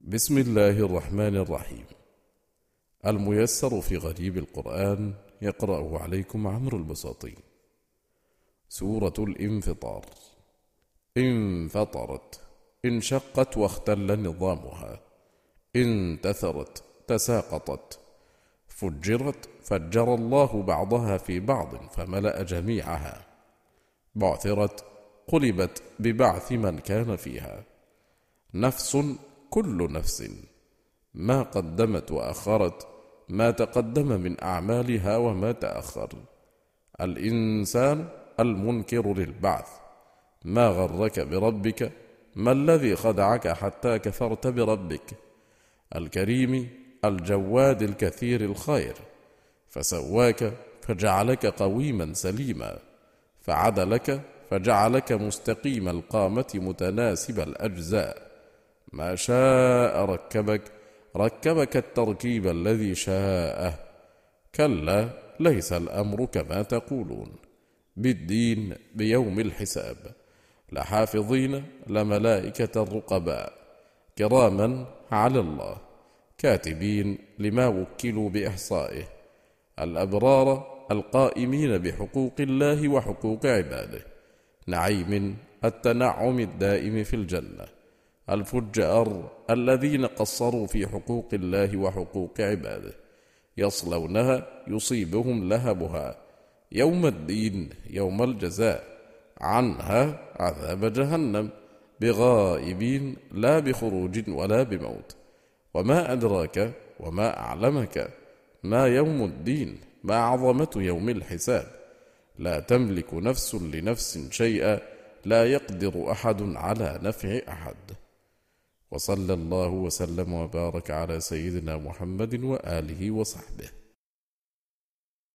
بسم الله الرحمن الرحيم. الميسر في غريب القرآن يقرأه عليكم عمرو البساطي. سورة الانفطار. انفطرت، انشقت واختل نظامها، انتثرت، تساقطت، فجرت، فجر الله بعضها في بعض فملأ جميعها، بعثرت، قلبت ببعث من كان فيها، نفس كل نفس ما قدمت وأخرت، ما تقدم من أعمالها وما تأخر. الإنسان المنكر للبعث، ما غرك بربك، ما الذي خدعك حتى كفرت بربك. الكريم الجواد الكثير الخير، فسواك فجعلك قويما سليما، فعدلك فجعلك مستقيم القامة متناسب الأجزاء، ما شاء ركبك التركيب الذي شاءه. كلا ليس الأمر كما تقولون، بالدين بيوم الحساب، لحافظين لملائكة رقباء كراما على الله، كاتبين لما وكلوا بإحصائه، الأبرار القائمين بحقوق الله وحقوق عباده، نعيم التنعم الدائم في الجنة، الفجار الذين قصروا في حقوق الله وحقوق عباده، يصلونها يصيبهم لهبها يوم الدين يوم الجزاء، عنها عذاب جهنم، بغائبين لا بخروج ولا بموت. وما أدراك وما أعلمك ما يوم الدين، ما عظمة يوم الحساب. لا تملك نفس لنفس شيئا، لا يقدر أحد على نفع أحد. وصلى الله وسلم وبارك على سيدنا محمد وآله وصحبه.